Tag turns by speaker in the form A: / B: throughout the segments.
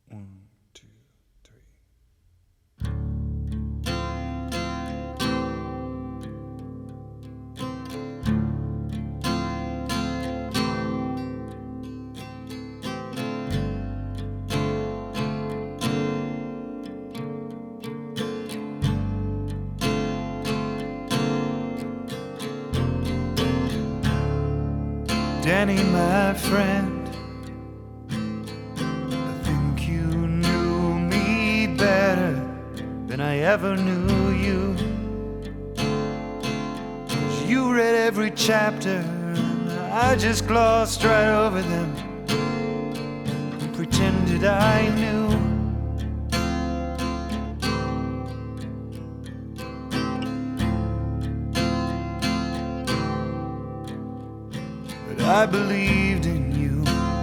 A: 1, 2, 3. Danny, my friend, I think you knew me better than I ever knew you. 'Cause you read every chapter and I just glossed right over them and pretended I knew. I believed in you.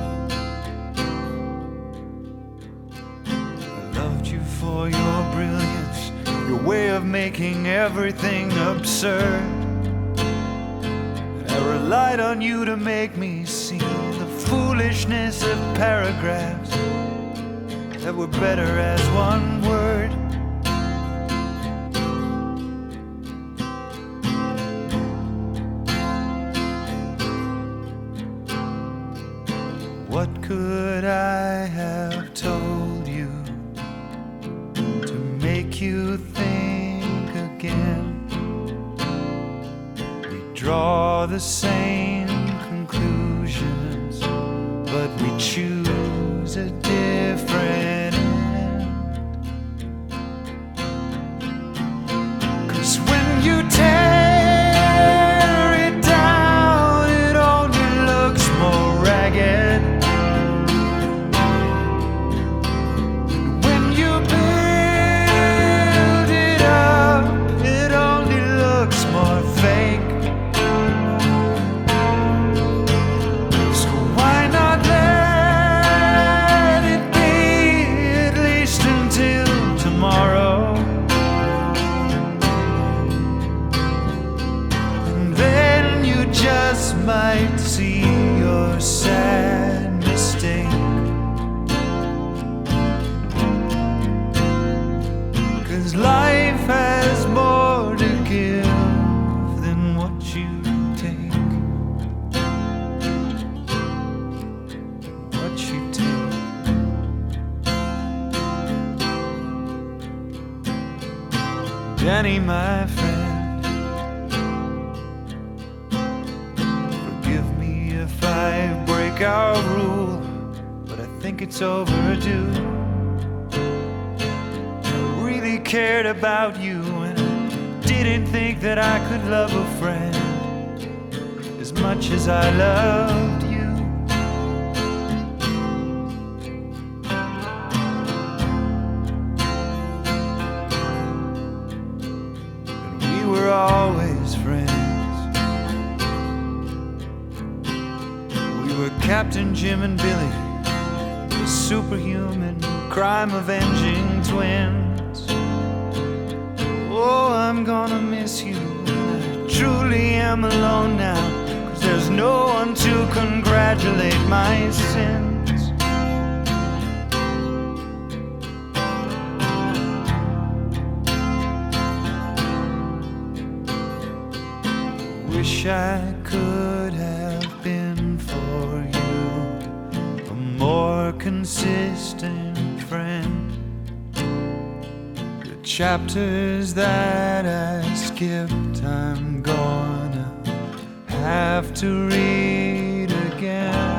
A: I loved you for your brilliance, your way of making everything absurd. And I relied on you to make me see the foolishness of paragraphs that were better as one word. What could I have told you to make you think again? We draw the same conclusions, but we choose a different end. 'Cause when you tear it down, it only looks more ragged. Might see your sad mistake. 'Cause life has more to give than what you take. What you take. Danny, my friend, if I break our rule, but I think it's overdue. I really cared about you, and I didn't think that I could love a friend as much as I loved you. And we were always friends. Captain Jim and Billy, the superhuman, crime-avenging twins. Oh, I'm gonna miss you. I truly am alone now, 'cause there's no one to congratulate my sins. Wish I could have been for you a more consistent friend. The chapters that I skipped, I'm gonna have to read again.